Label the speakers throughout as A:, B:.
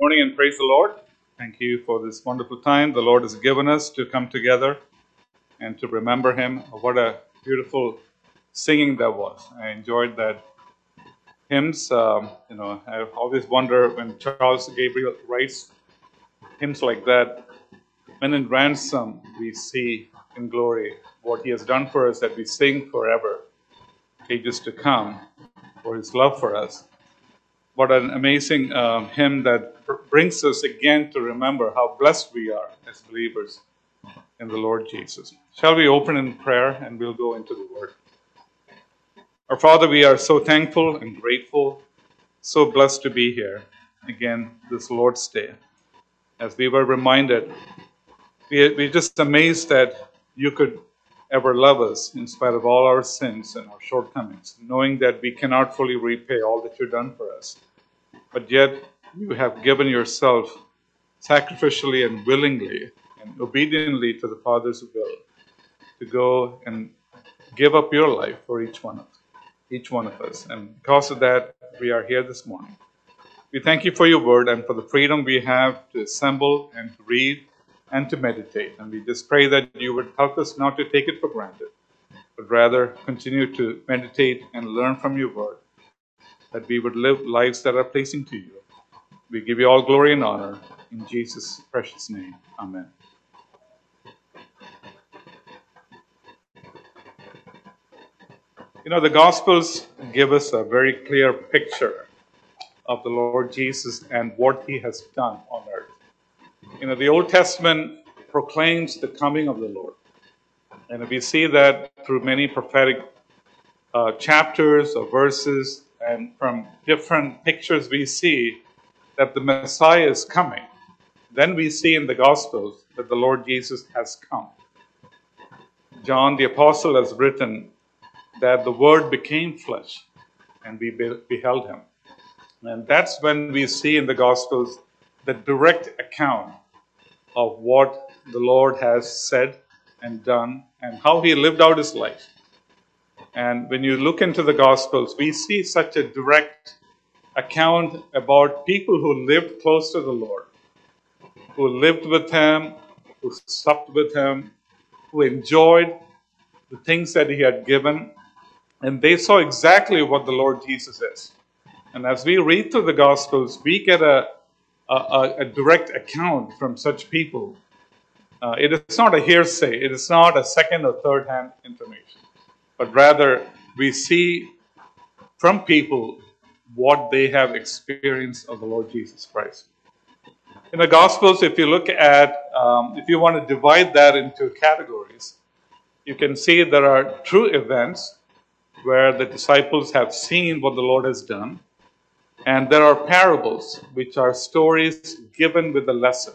A: Morning and praise the Lord. Thank you for this wonderful time the Lord has given us to come together and to remember Him. What a beautiful singing that was. I enjoyed that hymns. I always wonder when Charles Gabriel writes hymns like that, when in ransom we see in glory what He has done for us, that we sing forever, ages to come, for His love for us. What an amazing hymn that brings us again to remember how blessed we are as believers in the Lord Jesus. Shall we open in prayer and we'll go into the Word. Our Father, we are so thankful and grateful, so blessed to be here again this Lord's Day. As we were reminded, we're just amazed that you could ever love us in spite of all our sins and our shortcomings, knowing that we cannot fully repay all that you've done for us. But yet you have given yourself sacrificially and willingly and obediently to the Father's will to go and give up your life for each one of us. And because of that, we are here this morning. We thank you for your word and for the freedom we have to assemble and to read and to meditate. And we just pray that you would help us not to take it for granted, but rather continue to meditate and learn from your word, that we would live lives that are pleasing to you. We give you all glory and honor in Jesus' precious name. Amen. The Gospels give us a very clear picture of the Lord Jesus and what He has done on earth. The Old Testament proclaims the coming of the Lord. And we see that through many prophetic chapters or verses, and from different pictures we see that the Messiah is coming. Then we see in the Gospels that the Lord Jesus has come. John the Apostle has written that the Word became flesh and we beheld Him. And that's when we see in the Gospels the direct account of what the Lord has said and done and how He lived out His life. And when you look into the Gospels, we see such a direct account about people who lived close to the Lord, who lived with Him, who supped with Him, who enjoyed the things that He had given, and they saw exactly what the Lord Jesus is. And as we read through the Gospels, we get a direct account from such people. It is not a hearsay. It is not a second or third hand information. But rather, we see from people what they have experienced of the Lord Jesus Christ. In the Gospels, if you look at, if you want to divide that into categories, you can see there are true events where the disciples have seen what the Lord has done. And there are parables, which are stories given with a lesson.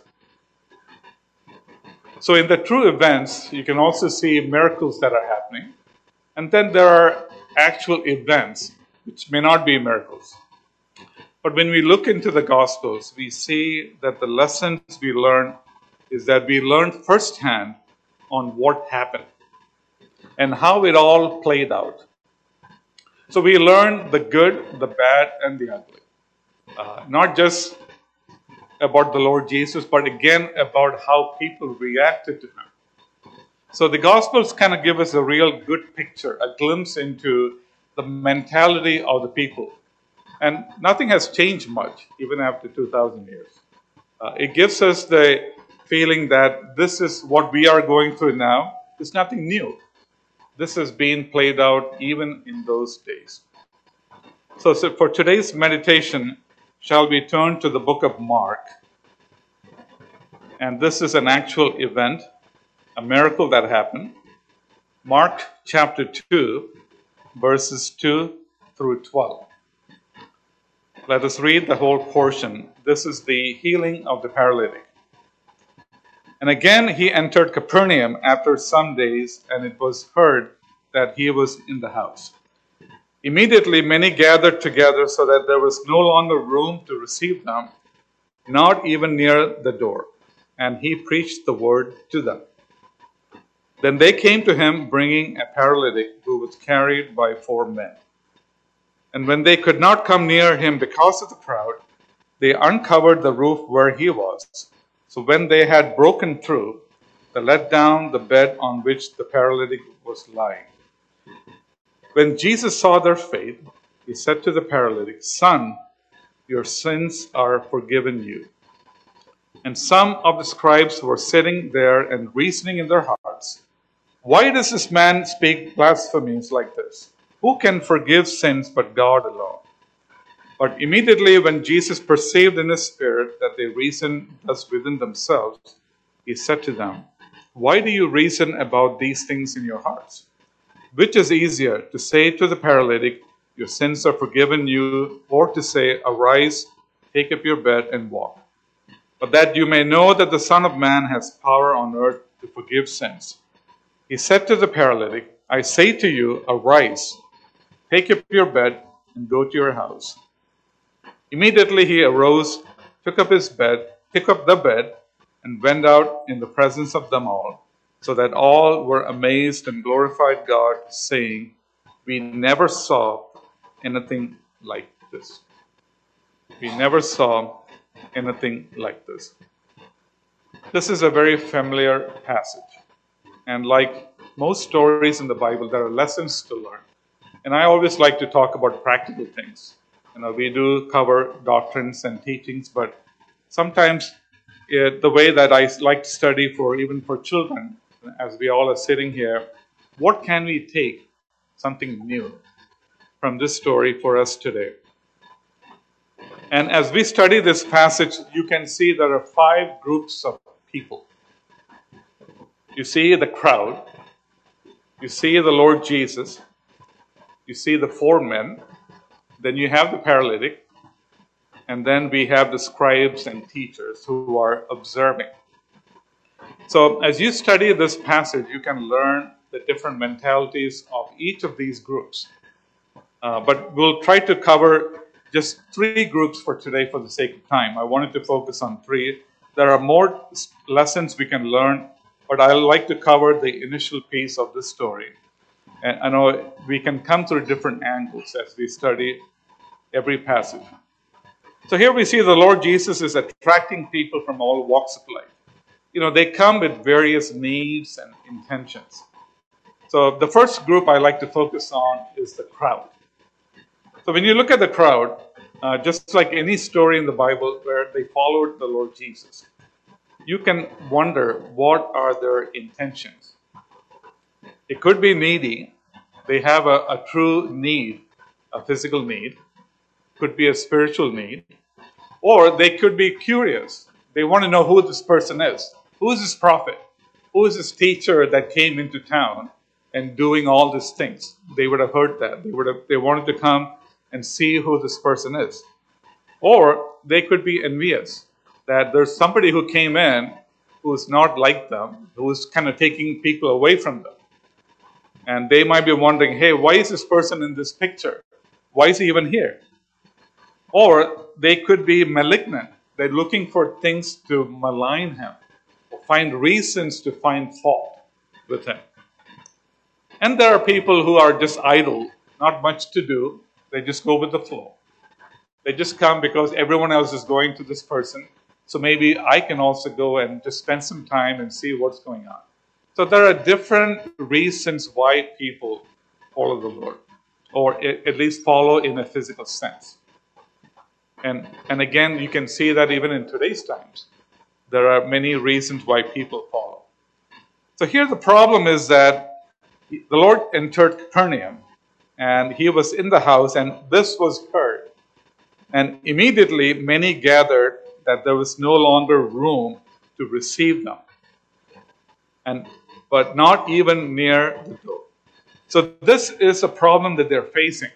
A: So in the true events, you can also see miracles that are happening. And then there are actual events, which may not be miracles. But when we look into the Gospels, we see that the lessons we learn is that we learn firsthand on what happened and how it all played out. So we learn the good, the bad, and the ugly. Not just about the Lord Jesus, but again about how people reacted to Him. So the Gospels kind of give us a real good picture, a glimpse into the mentality of the people. And nothing has changed much, even after 2,000 years. It gives us the feeling that this is what we are going through now. It's nothing new. This has been played out even in those days. So for today's meditation, shall we turn to the book of Mark? And this is an actual event, a miracle that happened. Mark chapter 2, verses 2 through 12. Let us read the whole portion. This is the healing of the paralytic. And again he entered Capernaum after some days, and it was heard that he was in the house. Immediately many gathered together so that there was no longer room to receive them, not even near the door. And he preached the word to them. Then they came to him, bringing a paralytic who was carried by 4 men. And when they could not come near him because of the crowd, They uncovered the roof where he was. So when they had broken through, they let down the bed on which the paralytic was lying. When Jesus saw their faith, he said to the paralytic, "Son, your sins are forgiven you." And some of the scribes were sitting there and reasoning in their hearts, "Why does this man speak blasphemies like this? Who can forgive sins but God alone?" But immediately when Jesus perceived in his spirit that they reasoned thus within themselves, he said to them, "Why do you reason about these things in your hearts? Which is easier, to say to the paralytic, 'Your sins are forgiven you,' or to say, 'Arise, take up your bed and walk'? But that you may know that the Son of Man has power on earth to forgive sins." He said to the paralytic, "I say to you, arise, take up your bed, and go to your house." Immediately he arose, took up the bed, and went out in the presence of them all, so that all were amazed and glorified God, saying, "We never saw anything like this." We never saw anything like this. This is a very familiar passage. And like most stories in the Bible, there are lessons to learn. And I always like to talk about practical things. We do cover doctrines and teachings, but sometimes the way that I like to study even for children, as we all are sitting here, what can we take something new from this story for us today? And as we study this passage, you can see there are 5 groups of people. You see the crowd, you see the Lord Jesus, you see the 4 men, then you have the paralytic, and then we have the scribes and teachers who are observing. So as you study this passage, you can learn the different mentalities of each of these groups. But we'll try to cover just 3 groups for today for the sake of time. I wanted to focus on 3. There are more lessons we can learn, but I like to cover the initial piece of this story. And I know we can come through different angles as we study every passage. So here we see the Lord Jesus is attracting people from all walks of life. They come with various needs and intentions. So the first group I like to focus on is the crowd. So when you look at the crowd, just like any story in the Bible where they followed the Lord Jesus, you can wonder what are their intentions. It could be needy. They have a true need, a physical need. Could be a spiritual need. Or they could be curious. They want to know who this person is. Who is this prophet? Who is this teacher that came into town and doing all these things? They would have heard that. They wanted to come and see who this person is. Or they could be envious, that there's somebody who came in who is not like them, who is kind of taking people away from them. And they might be wondering, hey, why is this person in this picture? Why is he even here? Or they could be malignant. They're looking for things to malign him, or find reasons to find fault with him. And there are people who are just idle, not much to do. They just go with the flow. They just come because everyone else is going to this person. So maybe I can also go and just spend some time and see what's going on. So there are different reasons why people follow the Lord, or at least follow in a physical sense. And again, you can see that even in today's times, there are many reasons why people follow. So here the problem is that the Lord entered Capernaum, and he was in the house, and this was heard. And immediately many gathered that there was no longer room to receive them, but not even near the door. So this is a problem that they're facing.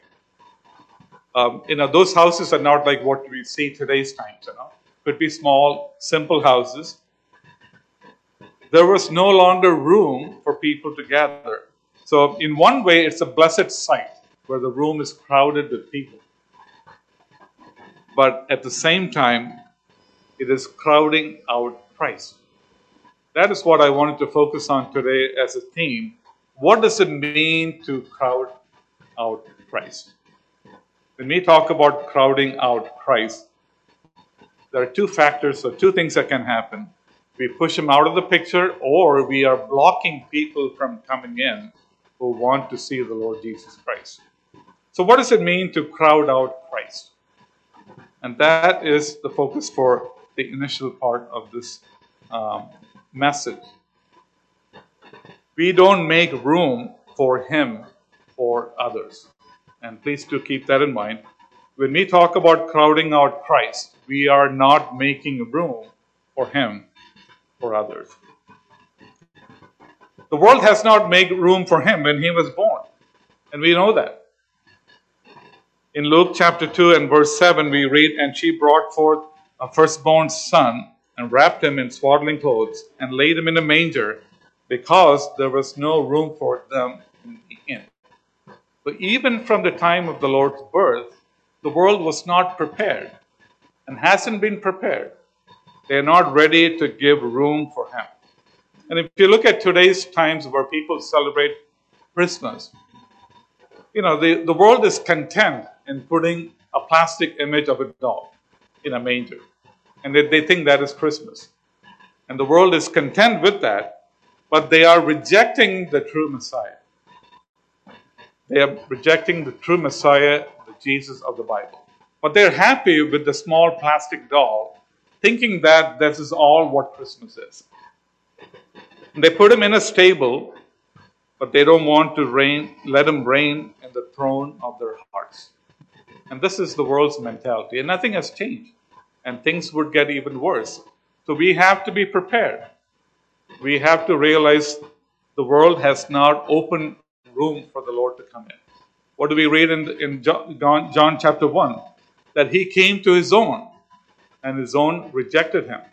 A: Those houses are not like what we see today's times. Could be small, simple houses. There was no longer room for people to gather. So in one way, it's a blessed sight where the room is crowded with people. But at the same time, it is crowding out Christ. That is what I wanted to focus on today as a theme. What does it mean to crowd out Christ? When we talk about crowding out Christ, There are two factors, or two things that can happen. We push him out of the picture, or we are blocking people from coming in who want to see the Lord Jesus Christ. So what does it mean to crowd out Christ? And that is the focus for the initial part of this message. We don't make room for him for others. And please do keep that in mind. When we talk about crowding out Christ, we are not making room for him for others. The world has not made room for him when he was born. And we know that. In Luke chapter 2 and verse 7, we read, "And she brought forth a firstborn son, and wrapped him in swaddling clothes, and laid him in a manger, because there was no room for them in the inn." But even from the time of the Lord's birth, the world was not prepared, and hasn't been prepared. They are not ready to give room for him. And if you look at today's times where people celebrate Christmas, the world is content in putting a plastic image of a doll in a manger. And they think that is Christmas. And the world is content with that, but they are rejecting the true Messiah. They are rejecting the true Messiah, the Jesus of the Bible. But they're happy with the small plastic doll, thinking that this is all what Christmas is. And they put him in a stable, but they don't want to let him reign in the throne of their hearts. And this is the world's mentality. And nothing has changed. And things would get even worse. So we have to be prepared. We have to realize the world has not opened room for the Lord to come in. What do we read in John chapter 1? That he came to his own, and his own rejected him.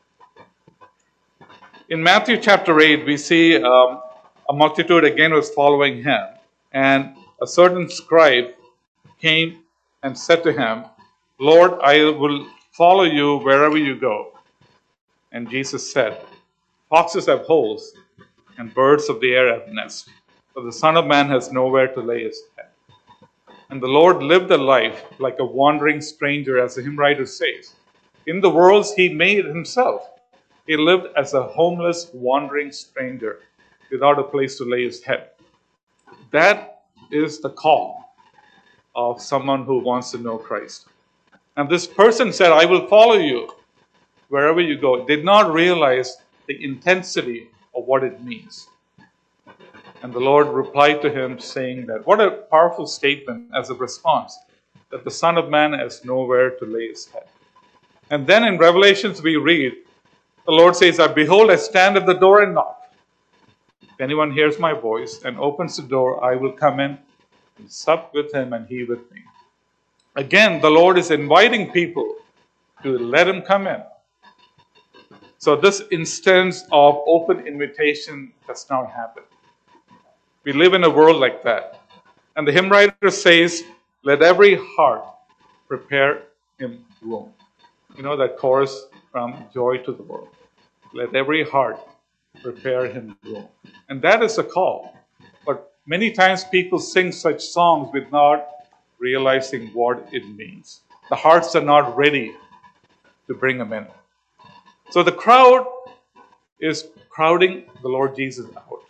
A: In Matthew chapter 8, we see a multitude again was following him, and a certain scribe came and said to him, "Lord, I will follow you wherever you go." And Jesus said, "Foxes have holes, and birds of the air have nests, but the Son of Man has nowhere to lay his head." And the Lord lived a life like a wandering stranger, as the hymn writer says. In the worlds he made himself, he lived as a homeless, wandering stranger without a place to lay his head. That is the call of someone who wants to know Christ. And this person said, "I will follow you wherever you go," did not realize the intensity of what it means. And the Lord replied to him, saying that, what a powerful statement as a response, that the Son of Man has nowhere to lay his head. And then in Revelations we read, the Lord says, "Behold, I stand at the door and knock. If anyone hears my voice and opens the door, I will come in and sup with him and he with me." Again, the Lord is inviting people to let him come in. So this instance of open invitation does not happen. We live in a world like that. And the hymn writer says, "Let every heart prepare him room." You know that chorus from Joy to the World. Let every heart prepare him room. And that is a call. But many times people sing such songs without realizing what it means. The hearts are not ready to bring him in. So the crowd is crowding the Lord Jesus out.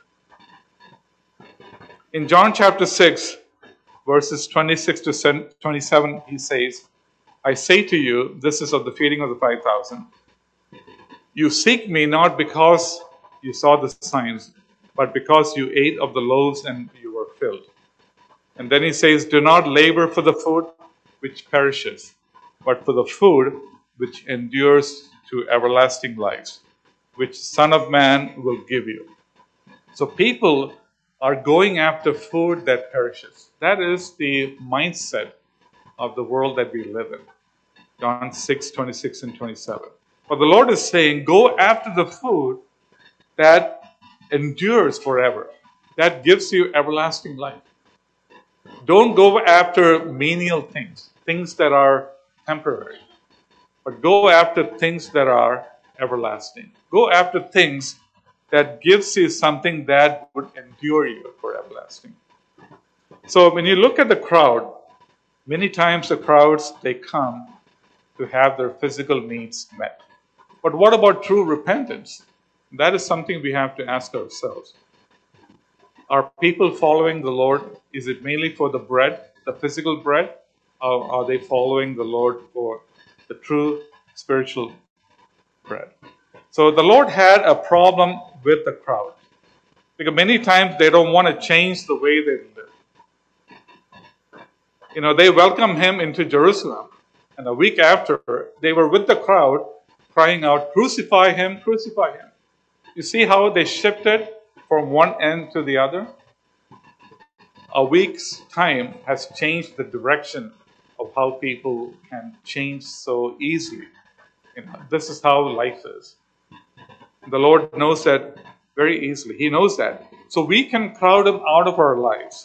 A: In John chapter 6, verses 26 to 27, he says, "I say to you," this is of the feeding of the 5,000, "you seek me not because you saw the signs, but because you ate of the loaves and you were filled." And then he says, "Do not labor for the food which perishes, but for the food which endures to everlasting life, which Son of Man will give you." So people are going after food that perishes. That is the mindset of the world that we live in. John 6, 26 and 27. But the Lord is saying, go after the food that endures forever, that gives you everlasting life. Don't go after menial things, things that are temporary, but go after things that are everlasting. Go after things that gives you something that would endure you for everlasting. So when you look at the crowd, many times the crowds, they come to have their physical needs met. But what about true repentance? That is something we have to ask ourselves. Are people following the Lord? Is it mainly for the bread, the physical bread? Or are they following the Lord for the true spiritual bread? So the Lord had a problem with the crowd. Because many times they don't want to change the way they live. They welcomed him into Jerusalem. And a week after, they were with the crowd crying out, "Crucify him, crucify him." You see how they shifted from one end to the other? A week's time has changed the direction of how people can change so easily. This is how life is. The Lord knows that very easily. He knows that. So we can crowd him out of our lives.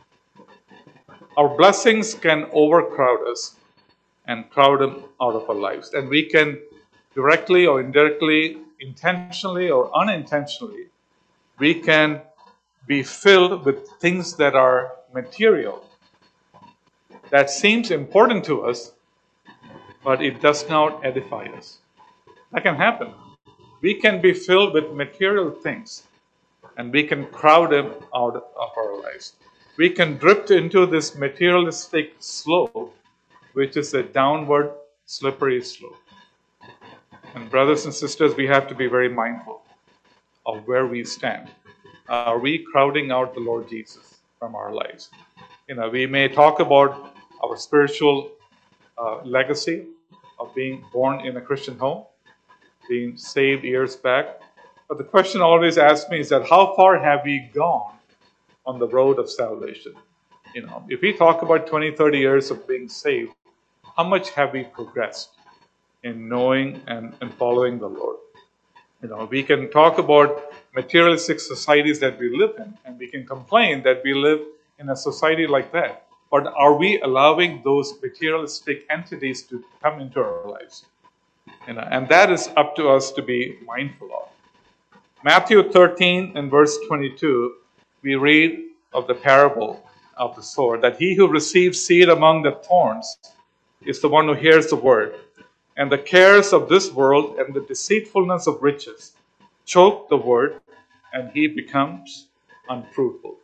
A: Our blessings can overcrowd us and crowd him out of our lives. And we can directly or indirectly, intentionally or unintentionally, we can be filled with things that are material, that seems important to us, but it does not edify us. That can happen. We can be filled with material things, and we can crowd them out of our lives. We can drift into this materialistic slope, which is a downward, slippery slope. And brothers and sisters, we have to be very mindful of where we stand. Are we crowding out the Lord Jesus from our lives? We may talk about our spiritual legacy of being born in a Christian home, being saved years back. But the question always asked me is that how far have we gone on the road of salvation? If we talk about 20, 30 years of being saved, how much have we progressed in knowing and following the Lord? We can talk about materialistic societies that we live in, and we can complain that we live in a society like that. But are we allowing those materialistic entities to come into our lives? And that is up to us to be mindful of. Matthew 13 and verse 22, we read of the parable of the sower, that he who receives seed among the thorns is the one who hears the word. And the cares of this world and the deceitfulness of riches choke the word, and he becomes unfruitful.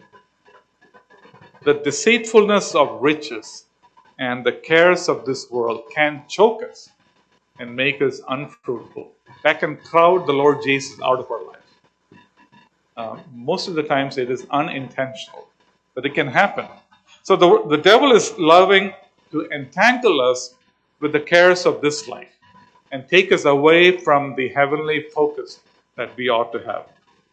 A: The deceitfulness of riches and the cares of this world can choke us and make us unfruitful. That can crowd the Lord Jesus out of our lives. Most of the times it is unintentional, but it can happen. So the devil is loving to entangle us with the cares of this life and take us away from the heavenly focus that we ought to have.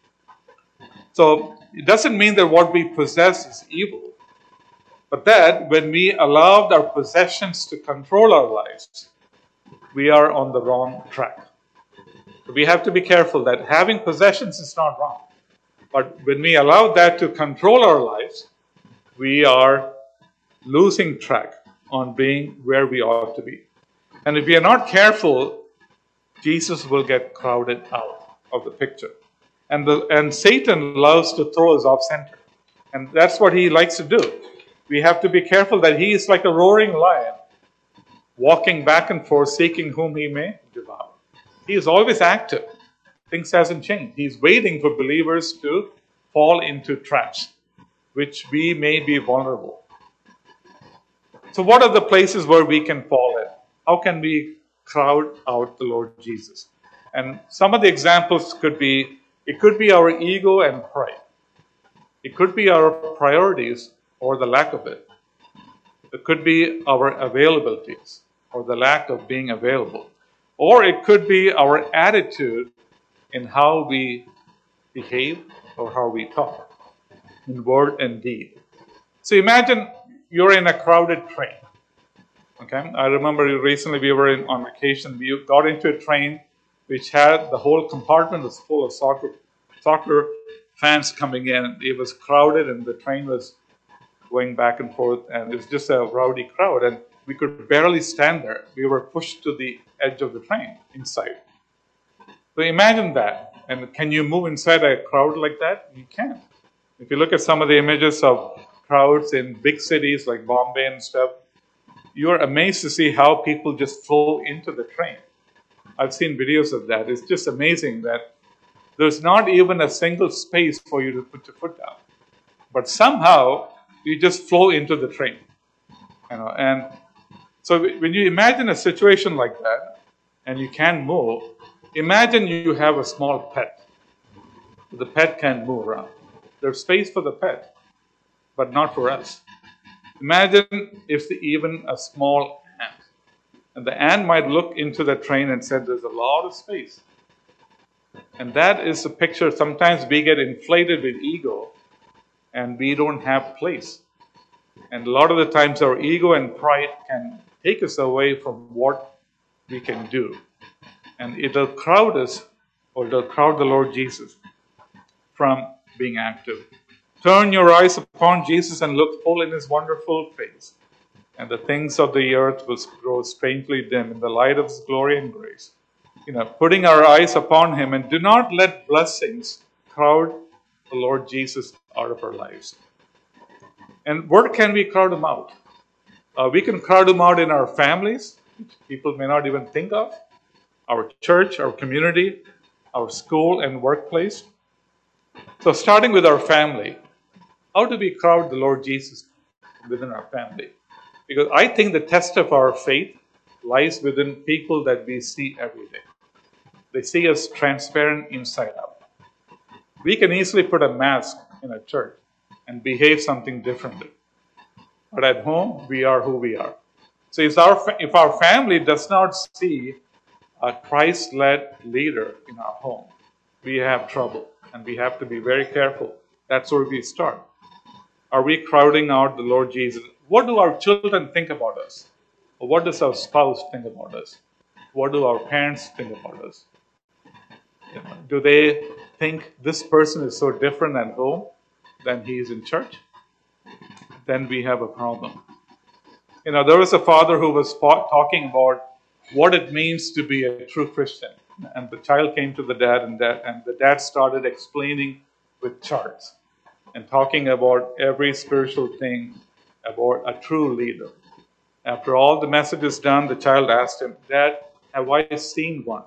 A: So it doesn't mean that what we possess is evil, but that when we allowed our possessions to control our lives, we are on the wrong track. We have to be careful that having possessions is not wrong. But when we allow that to control our lives, we are losing track on being where we ought to be. And if we are not careful, Jesus will get crowded out of the picture. And Satan loves to throw us off center. And that's what he likes to do. We have to be careful that he is like a roaring lion, walking back and forth, seeking whom he may devour. He is always active. Things hasn't changed. He's waiting for believers to fall into traps, which we may be vulnerable. So what are the places where we can fall in? How can we crowd out the Lord Jesus? And some of the examples could be, it could be our ego and pride. It could be our priorities or the lack of it. It could be our availabilities or the lack of being available. Or it could be our attitude in how we behave or how we talk, in word and deed. So imagine you're in a crowded train. Okay, I remember recently we were on vacation. We got into a train which had the whole compartment was full of soccer fans coming in. It was crowded and the train was going back and forth, and it was just a rowdy crowd, and we could barely stand there. We were pushed to the edge of the train inside. So imagine that. And can you move inside a crowd like that? You can't. If you look at some of the images of crowds in big cities like Bombay and stuff, you're amazed to see how people just flow into the train. I've seen videos of that. It's just amazing that there's not even a single space for you to put your foot down. But somehow you just flow into the train. And so when you imagine a situation like that and you can't move, imagine you have a small pet. The pet can't move around. There's space for the pet, but not for us. Imagine if even a small ant. And the ant might look into the train and say, there's a lot of space. And that is a picture. Sometimes we get inflated with ego and we don't have place. And a lot of the times our ego and pride can take us away from what we can do. And it'll crowd us, or it'll crowd the Lord Jesus from being active. Turn your eyes upon Jesus and look full in his wonderful face, and the things of the earth will grow strangely dim in the light of his glory and grace. Putting our eyes upon him, and do not let blessings crowd the Lord Jesus out of our lives. And where can we crowd him out? We can crowd him out in our families, which people may not even think of, our church, our community, our school and workplace. So starting with our family, how do we crowd the Lord Jesus within our family? Because I think the test of our faith lies within people that we see every day. They see us transparent inside out. We can easily put a mask in a church and behave something differently. But at home, we are who we are. So if our family does not see a Christ-led leader in our home, we have trouble. And we have to be very careful. That's where we start. Are we crowding out the Lord Jesus? What do our children think about us? Or what does our spouse think about us? What do our parents think about us? Do they think this person is so different at home than he is in church? Then we have a problem. There was a father who was talking about what it means to be a true Christian. And the child came to the dad, and the dad started explaining with charts and talking about every spiritual thing about a true leader. After all the message is done, the child asked him, Dad, have I seen one?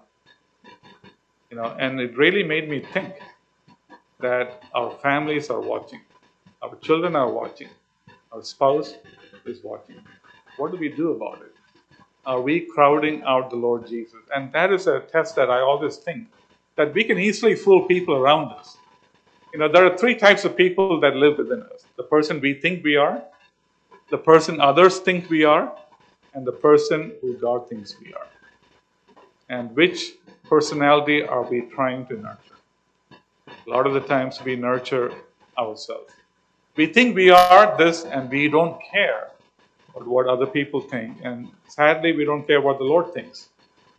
A: And it really made me think that our families are watching, our children are watching, our spouse is watching. What do we do about it? Are we crowding out the Lord Jesus? And that is a test that I always think, that we can easily fool people around us. There are three types of people that live within us. The person we think we are, the person others think we are, and the person who God thinks we are. And which personality are we trying to nurture? A lot of the times we nurture ourselves. We think we are this and we don't care about what other people think. And sadly, we don't care what the Lord thinks.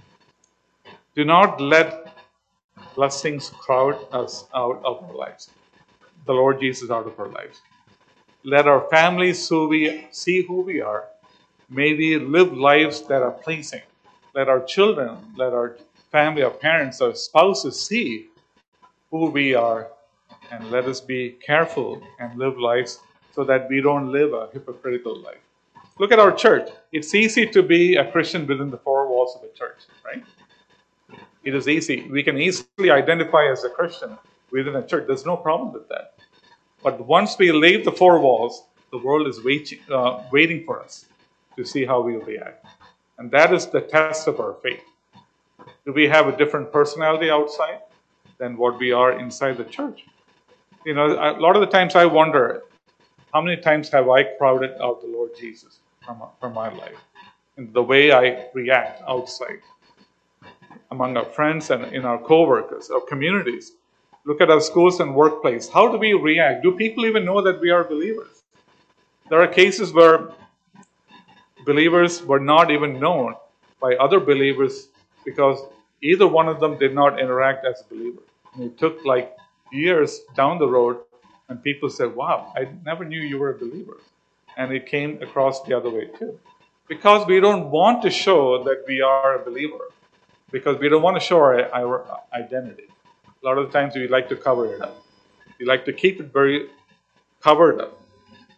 A: Do not let blessings crowd us out of our lives. The Lord Jesus out of our lives. Let our families see who we are. May we live lives that are pleasing. Let our children, let our family, our parents, our spouses see who we are. And let us be careful and live lives so that we don't live a hypocritical life. Look at our church. It's easy to be a Christian within the four walls of a church, right? It is easy. We can easily identify as a Christian within a church. There's no problem with that. But once we leave the four walls, the world is waiting for us to see how we react. And that is the test of our faith. Do we have a different personality outside than what we are inside the church? A lot of the times I wonder, how many times have I crowded out the Lord Jesus from my life? And the way I react outside, among our friends and in our co-workers, our communities. Look at our schools and workplace. How do we react? Do people even know that we are believers? There are cases where believers were not even known by other believers because either one of them did not interact as a believer. And it took like years down the road and people said, wow, I never knew you were a believer. And it came across the other way too. Because we don't want to show that we are a believer. Because we don't want to show our identity. A lot of the times we like to cover it up. We like to keep it very covered up.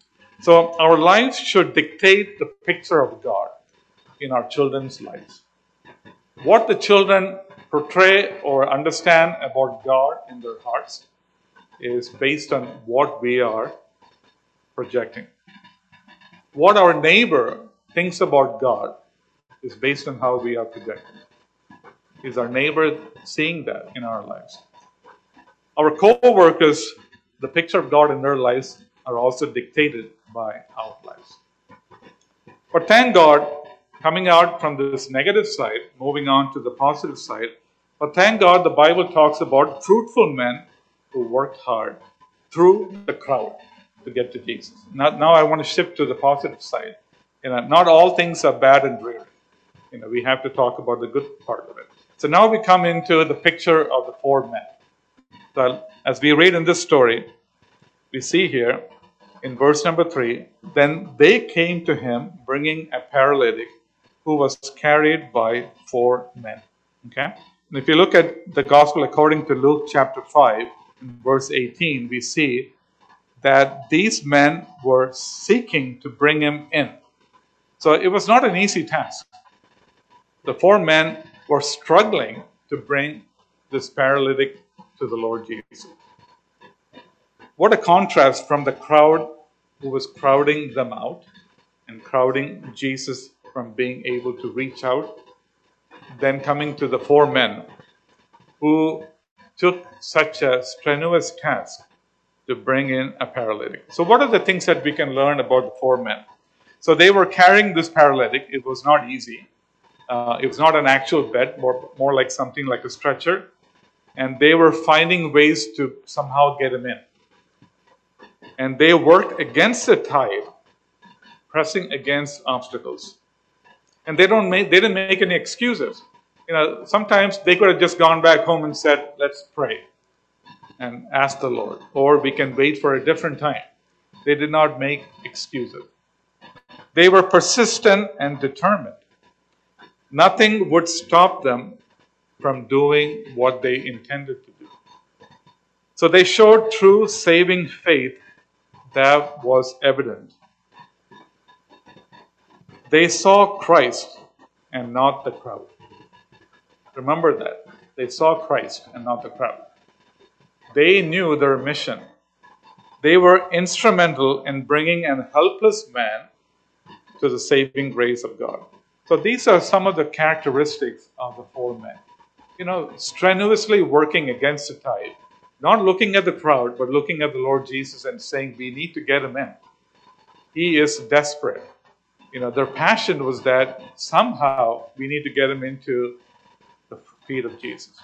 A: So our lives should dictate the picture of God in our children's lives. What the children portray or understand about God in their hearts is based on what we are projecting. What our neighbor thinks about God is based on how we are projecting. Is our neighbor seeing that in our lives? Our co-workers, the picture of God in their lives are also dictated by our lives. But thank God, coming out from this negative side, moving on to the positive side, but thank God the Bible talks about fruitful men who worked hard through the crowd to get to Jesus. Now I want to shift to the positive side. Not all things are bad and dreary. We have to talk about the good part of it. So now we come into the picture of the four men. So as we read in this story, we see here in verse number 3, then they came to him bringing a paralytic who was carried by four men. Okay? And if you look at the gospel according to Luke chapter 5, verse 18, we see that these men were seeking to bring him in. So it was not an easy task. The four men were struggling to bring this paralytic to the Lord Jesus. What a contrast from the crowd who was crowding them out and crowding Jesus from being able to reach out, then coming to the four men who took such a strenuous task to bring in a paralytic. So what are the things that we can learn about the four men? So they were carrying this paralytic. It was not easy. It was not an actual bed, more like something like a stretcher. And they were finding ways to somehow get him in. And they worked against the tide, pressing against obstacles. And they didn't make any excuses. Sometimes they could have just gone back home and said, let's pray and ask the Lord, or we can wait for a different time. They did not make excuses. They were persistent and determined. Nothing would stop them from doing what they intended to do. So they showed true saving faith that was evident. They saw Christ and not the crowd. Remember that. They saw Christ and not the crowd. They knew their mission. They were instrumental in bringing an helpless man to the saving grace of God. So these are some of the characteristics of the four men. Strenuously working against the tide. Not looking at the crowd, but looking at the Lord Jesus and saying, we need to get him in. He is desperate. Their passion was that somehow we need to get him into the feet of Jesus.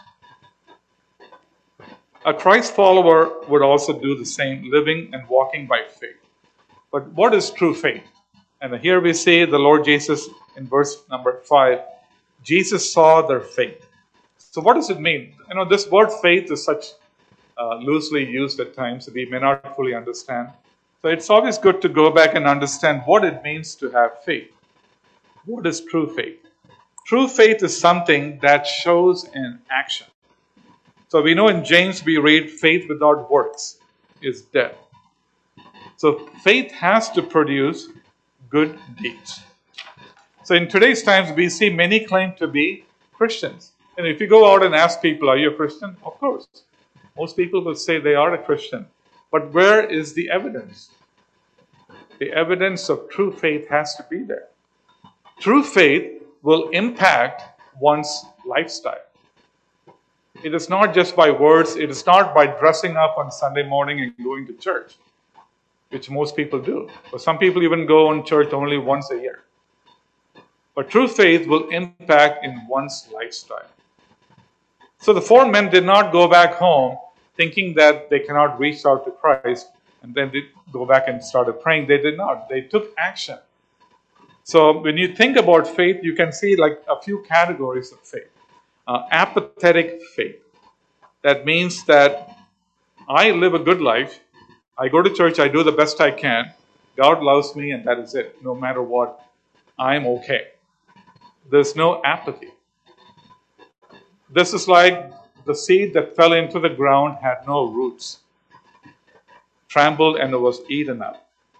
A: A Christ follower would also do the same, living and walking by faith. But what is true faith? And here we see the Lord Jesus in verse number 5. Jesus saw their faith. So what does it mean? This word faith is such loosely used at times that we may not fully understand. So it's always good to go back and understand what it means to have faith. What is true faith? True faith is something that shows in action. So we know in James we read, faith without works is dead. So faith has to produce good deeds. So in today's times we see many claim to be Christians. And if you go out and ask people, are you a Christian? Of course. Most people will say they are a Christian. But where is the evidence? The evidence of true faith has to be there. True faith will impact one's lifestyle. It is not just by words. It is not by dressing up on Sunday morning and going to church, which most people do. But some people even go on church only once a year. But true faith will impact in one's lifestyle. So the four men did not go back home thinking that they cannot reach out to Christ and then they go back and started praying. They did not. They took action. So when you think about faith, you can see like a few categories of faith. Apathetic faith. That means that I live a good life. I go to church. I do the best I can. God loves me and that is it. No matter what, I'm okay. There's no apathy. This is like the seed that fell into the ground had no roots, trembled and was eaten up.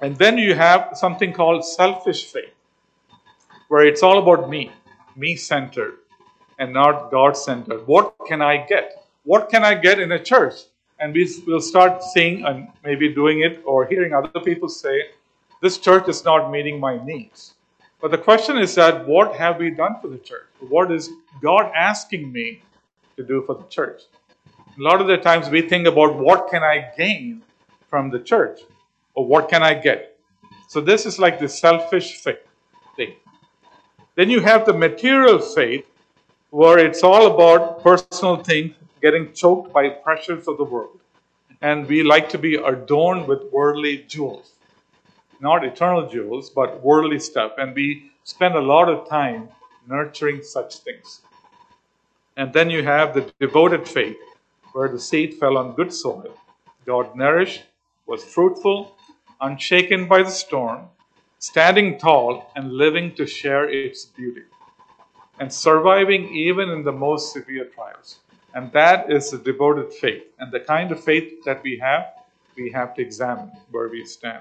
A: And then you have something called selfish faith, where it's all about me centered, and not God centered. What can I get? What can I get in a church? And we will start seeing and maybe doing it or hearing other people say, this church is not meeting my needs. But the question is that what have we done for the church? What is God asking me to do for the church? A lot of the times we think about what can I gain from the church or what can I get? So this is like the selfish faith thing. Then you have the material faith where it's all about personal things getting choked by pressures of the world. And we like to be adorned with worldly jewels. Not eternal jewels, but worldly stuff. And we spend a lot of time nurturing such things. And then you have the devoted faith, where the seed fell on good soil. God nourished, was fruitful, unshaken by the storm, standing tall and living to share its beauty, and surviving even in the most severe trials. And that is the devoted faith. And the kind of faith that we have to examine where we stand.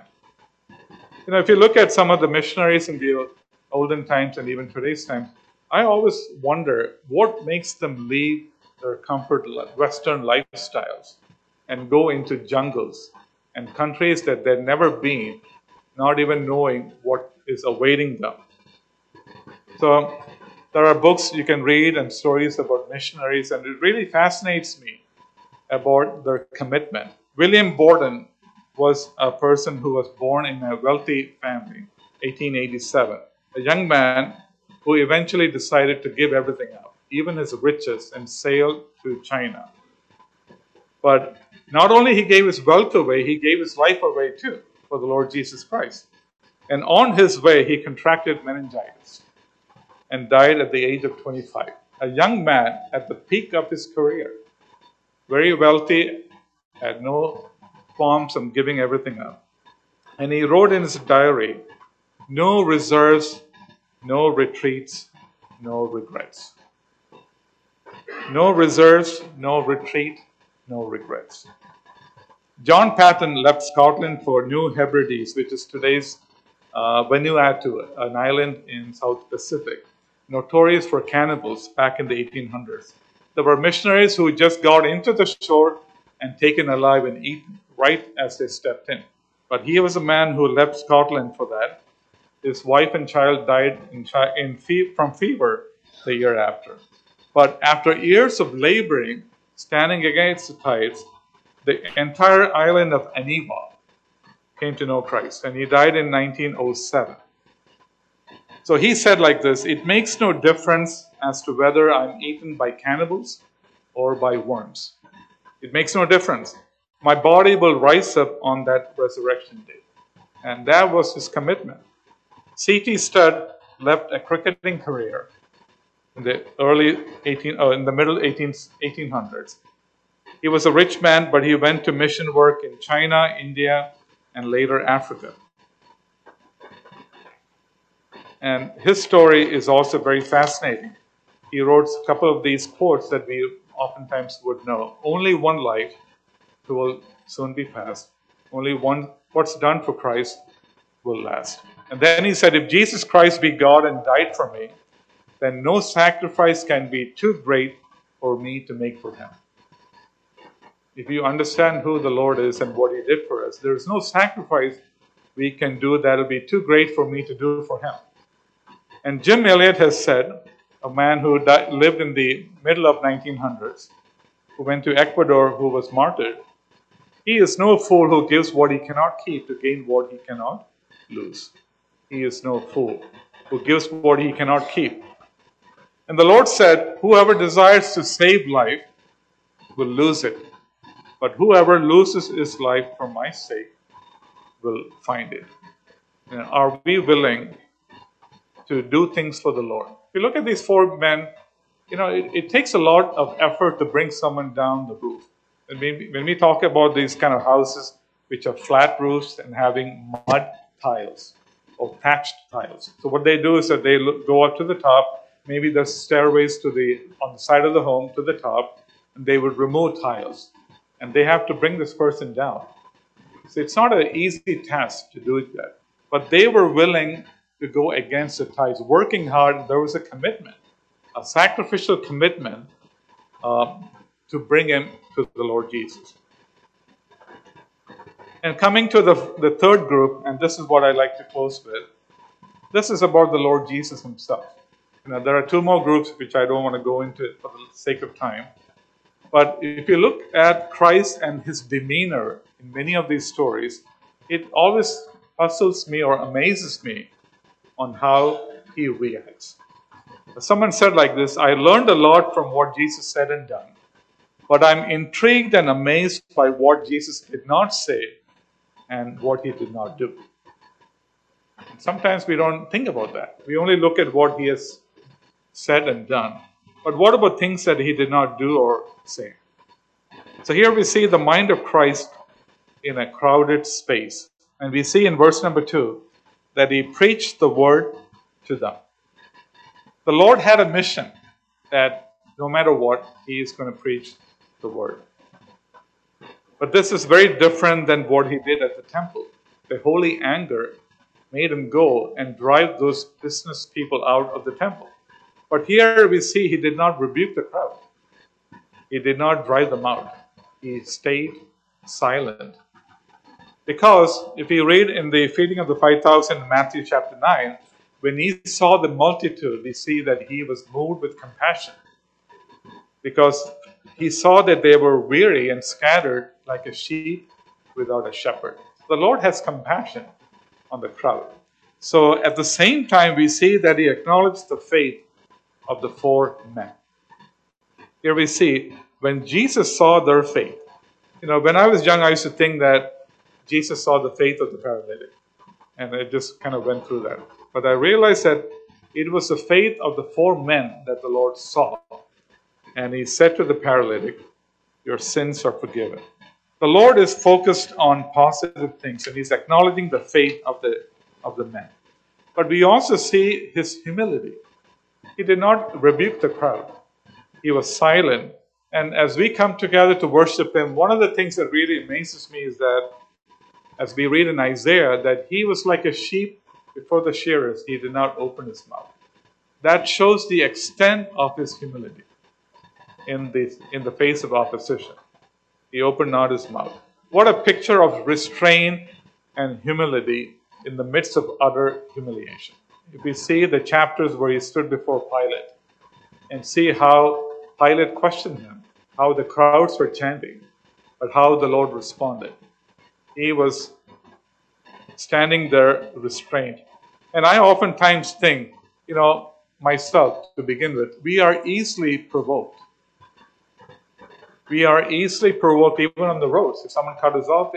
A: If you look at some of the missionaries in the olden times and even today's times, I always wonder what makes them leave their comfort Western lifestyles and go into jungles and countries that they've never been, not even knowing what is awaiting them. So there are books you can read and stories about missionaries, and it really fascinates me about their commitment. William Borden was a person who was born in a wealthy family, 1887. A young man who eventually decided to give everything up, even his riches, and sail to China. But not only he gave his wealth away, he gave his life away too for the Lord Jesus Christ. And on his way, he contracted meningitis and died at the age of 25. A young man at the peak of his career, very wealthy, had no qualms of giving everything up. And he wrote in his diary, no reserves, no retreats, no regrets. No reserves, no retreat, no regrets. John Patton left Scotland for New Hebrides, which is today's Vanuatu, an island in South Pacific, notorious for cannibals back in the 1800s. There were missionaries who just got into the shore and taken alive and eaten right as they stepped in. But he was a man who left Scotland for that. His wife and child died from fever the year after. But after years of laboring, standing against the tides, the entire island of Aniwa came to know Christ. And he died in 1907. So he said like this, it makes no difference as to whether I'm eaten by cannibals or by worms. It makes no difference. My body will rise up on that resurrection day. And that was his commitment. C.T. Studd left a cricketing career in the middle 1800s. He was a rich man, but he went to mission work in China, India, and later Africa. And his story is also very fascinating. He wrote a couple of these quotes that we oftentimes would know. Only one life will soon be past. Only one, what's done for Christ will last. And then he said, if Jesus Christ be God and died for me, then no sacrifice can be too great for me to make for him. If you understand who the Lord is and what he did for us, there is no sacrifice we can do that will be too great for me to do for him. And Jim Elliot has said, a man who lived in the middle of 1900s, who went to Ecuador, who was martyred, he is no fool who gives what he cannot keep to gain what he cannot lose. He is no fool who gives what he cannot keep. And the Lord said, whoever desires to save life will lose it. But whoever loses his life for my sake will find it. Are we willing to do things for the Lord? If you look at these four men, it takes a lot of effort to bring someone down the roof. And when we talk about these kind of houses which are flat roofs and having mud tiles or thatched tiles. So what they do is that they go up to the top, maybe there's stairways on the side of the home to the top, and they would remove tiles. And they have to bring this person down. So it's not an easy task to do that. But they were willing to go against the tides, working hard. There was a commitment, a sacrificial commitment to bring him to the Lord Jesus. And coming to the third group, and this is what I like to close with, this is about the Lord Jesus himself. There are two more groups which I don't want to go into for the sake of time. But if you look at Christ and his demeanor in many of these stories, it always puzzles me or amazes me on how he reacts. Someone said like this, I learned a lot from what Jesus said and done, but I'm intrigued and amazed by what Jesus did not say and what he did not do. And sometimes we don't think about that. We only look at what he has said and done. But what about things that he did not do or say? So here we see the mind of Christ in a crowded space. And we see in verse number 2 that he preached the word to them. The Lord had a mission that no matter what, he is going to preach the word. But this is very different than what he did at the temple. The holy anger made him go and drive those business people out of the temple. But here we see he did not rebuke the crowd. He did not drive them out. He stayed silent. Because if you read in the feeding of the 5,000 in Matthew chapter 9, when he saw the multitude, we see that he was moved with compassion. Because he saw that they were weary and scattered like a sheep without a shepherd. The Lord has compassion on the crowd. So at the same time, we see that he acknowledged the faith of the 4 men. Here we see when Jesus saw their faith. When I was young, I used to think that Jesus saw the faith of the paralytic. And I just kind of went through that. But I realized that it was the faith of the 4 men that the Lord saw. And he said to the paralytic, your sins are forgiven. The Lord is focused on positive things, and he's acknowledging the faith of the men. But we also see his humility. He did not rebuke the crowd. He was silent. And as we come together to worship him, one of the things that really amazes me is that, as we read in Isaiah, that he was like a sheep before the shearers. He did not open his mouth. That shows the extent of his humility in the face of opposition. He opened not his mouth. What a picture of restraint and humility in the midst of utter humiliation. If we see the chapters where he stood before Pilate and see how Pilate questioned him, how the crowds were chanting, but how the Lord responded. He was standing there restrained. And I oftentimes think, myself to begin with, we are easily provoked. We are easily provoked even on the roads. If someone cut us off,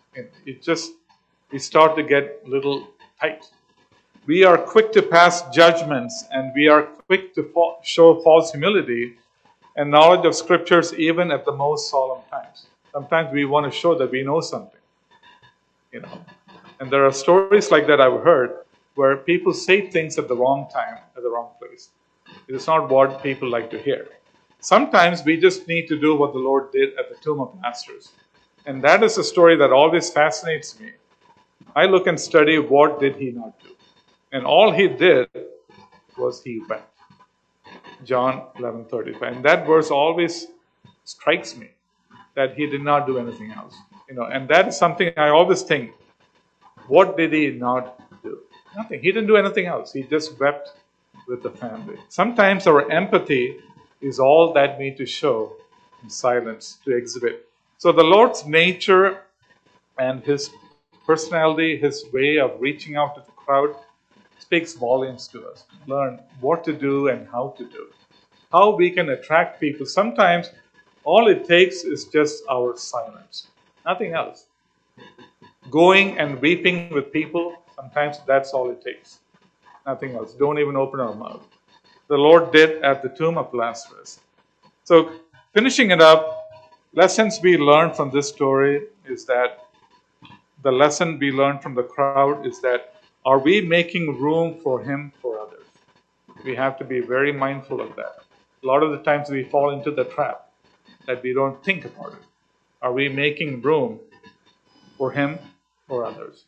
A: we start to get a little tight. We are quick to pass judgments, and we are quick to show false humility and knowledge of scriptures even at the most solemn times. Sometimes we want to show that we know something. And there are stories like that I've heard where people say things at the wrong time, at the wrong place. It is not what people like to hear. Sometimes we just need to do what the Lord did at the tomb of Lazarus. And that is a story that always fascinates me. I look and study, what did he not do? And all he did was he wept. John 11:35. And that verse always strikes me, that he did not do anything else. And that is something I always think, what did he not do? Nothing. He didn't do anything else. He just wept with the family. Sometimes our empathy is all that we need to show in silence, to exhibit. So the Lord's nature and his personality, his way of reaching out to the crowd, speaks volumes to us. Learn what to do and how to do. How we can attract people. Sometimes all it takes is just our silence. Nothing else. Going and weeping with people, sometimes that's all it takes. Nothing else. Don't even open our mouth. The Lord did at the tomb of Lazarus. So, finishing it up, lessons we learned from this story is that the lesson we learned from the crowd is that, are we making room for him for others? We have to be very mindful of that. A lot of the times we fall into the trap that we don't think about it. Are we making room for him, for others.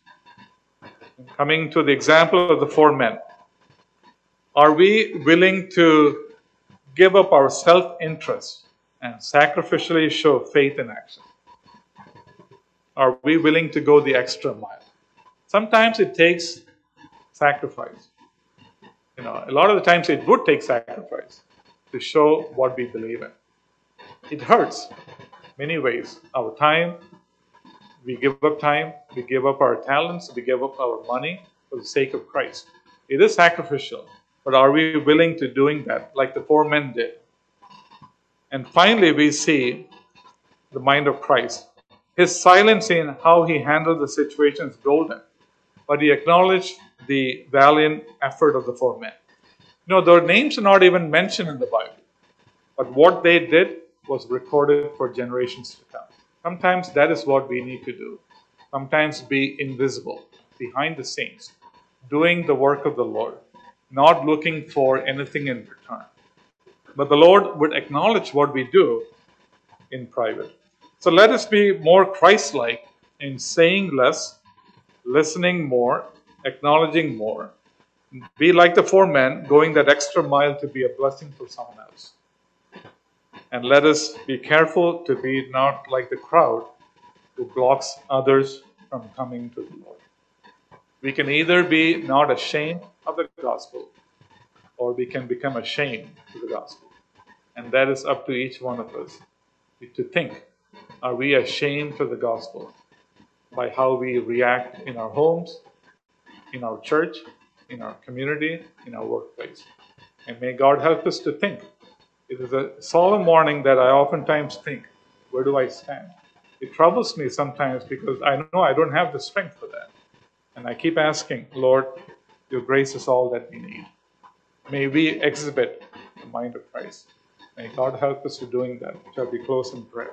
A: Coming to the example of the 4 men, are we willing to give up our self-interest and sacrificially show faith in action? Are we willing to go the extra mile? Sometimes it takes sacrifice. A lot of the times it would take sacrifice to show what we believe in. It hurts many ways. Our time, we give up time, we give up our talents, we give up our money for the sake of Christ. It is sacrificial, but are we willing to doing that like the 4 men did? And finally, we see the mind of Christ. His silence in how he handled the situation is golden, but he acknowledged the valiant effort of the 4 men. Their names are not even mentioned in the Bible, but what they did was recorded for generations to come. Sometimes that is what we need to do. Sometimes be invisible, behind the scenes, doing the work of the Lord, not looking for anything in return. But the Lord would acknowledge what we do in private. So let us be more Christ-like in saying less, listening more, acknowledging more. Be like the 4 men, going that extra mile to be a blessing for someone else. And let us be careful to be not like the crowd who blocks others from coming to the Lord. We can either be not ashamed of the gospel, or we can become ashamed of the gospel. And that is up to each one of us to think, are we ashamed of the gospel by how we react in our homes, in our church, in our community, in our workplace? And may God help us to think. It is a solemn warning that I oftentimes think, where do I stand? It troubles me sometimes because I know I don't have the strength for that. And I keep asking, Lord, your grace is all that we need. May we exhibit the mind of Christ. May God help us to doing that. Shall we close in prayer?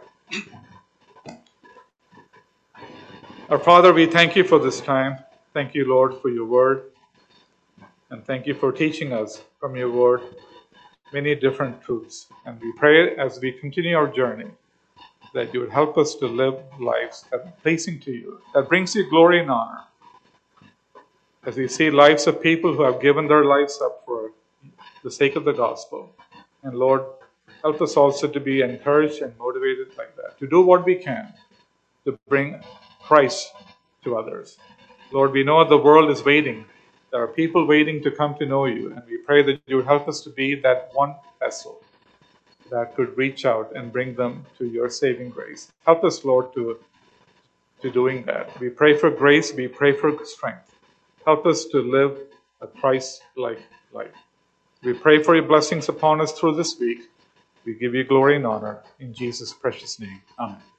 A: Our Father, we thank you for this time. Thank you, Lord, for your word. And thank you for teaching us from your word many different truths. And we pray as we continue our journey that you would help us to live lives that are pleasing to you, that brings you glory and honor. As we see lives of people who have given their lives up for the sake of the gospel. And Lord, help us also to be encouraged and motivated like that, to do what we can to bring Christ to others. Lord, we know the world is waiting. There are people waiting to come to know you, and we pray that you would help us to be that one vessel that could reach out and bring them to your saving grace. Help us, Lord, to doing that. We pray for grace. We pray for strength. Help us to live a Christ-like life. We pray for your blessings upon us through this week. We give you glory and honor in Jesus' precious name. Amen.